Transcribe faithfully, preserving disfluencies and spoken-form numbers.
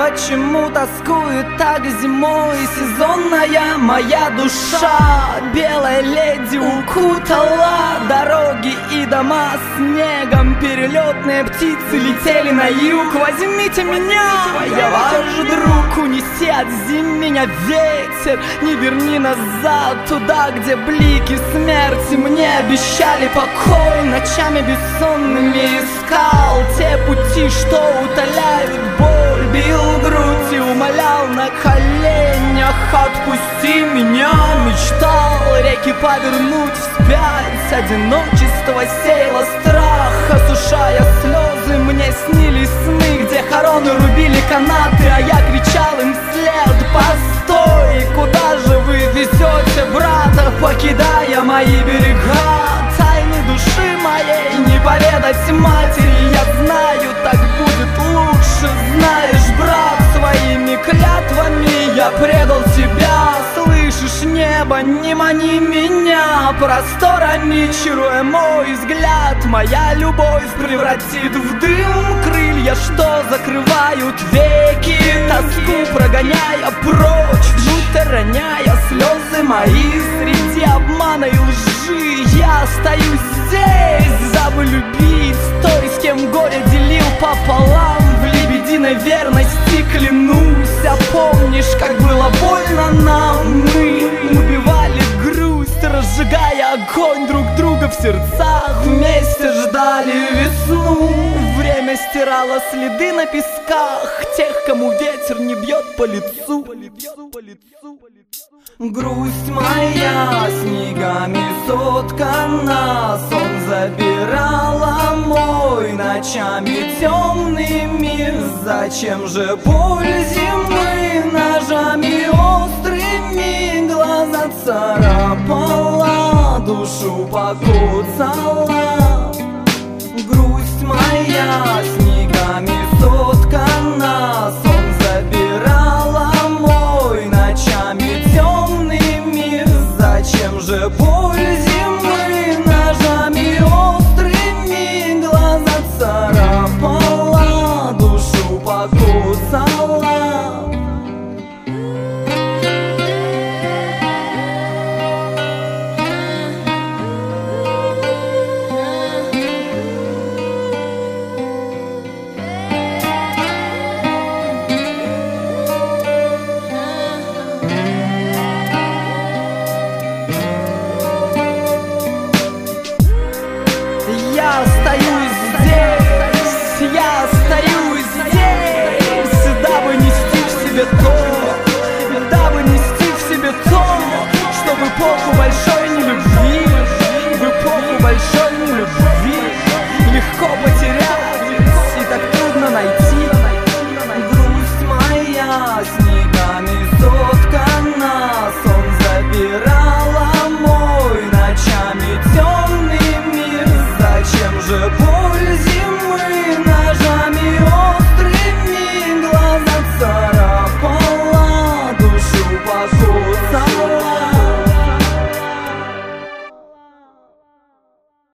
Почему тоскует так зимой сезонная моя душа? Белая леди укутала дороги и дома снегом. Перелетные птицы летели на юг. Возьмите меня, я ваш друг. Унеси от меня ветер, не верни назад туда, где блики смерти мне обещали покой. Ночами бессонными искал те пути, что утоляют боль. Бил грудь и умолял на коленях: отпусти меня. Мечтал реки повернуть вспять. Одиночество сеяло страх, осушая слезы. Мне снились сны, где хороны рубили канаты, а я кричал им вслед: постой, куда же вы везете брата, покидая мои берега? Тайны души моей не поведать матери. Я знаю, так будет лучше. Знаешь, брат, своими клятвами я предал тебя. Слышишь, небо, не мани меня просторами, чаруя мой взгляд. Моя любовь превратит в дым крылья, что закрывают веки, тоску прогоняя прочь, жуть роняя слезы мои. Среди обмана и лжи я остаюсь здесь, дабы любить той, с кем горе делил пополам. В лебединой верности клянусь. А помнишь, как было больно нам? Мы убивали грусть, разжигая огонь друг друга в сердцах. Вместе ждали весну. Время стирало следы на песках тех, кому ветер не бьет по лицу. Грусть моя снегами соткана, сон забирала мой ночами темными. Зачем же боль зимы ножами острыми глаза царапала, душу покоцала? Грусть моя снегами соткана, сон забирала мой ночами темными. Зачем же боль зимы ножами острыми глаза царапала, душу покоцала? Я остаюсь здесь, я остаюсь здесь, дабы нести в себе то, дабы нести в себе то, что в эпоху большой нелюбви, в эпоху большой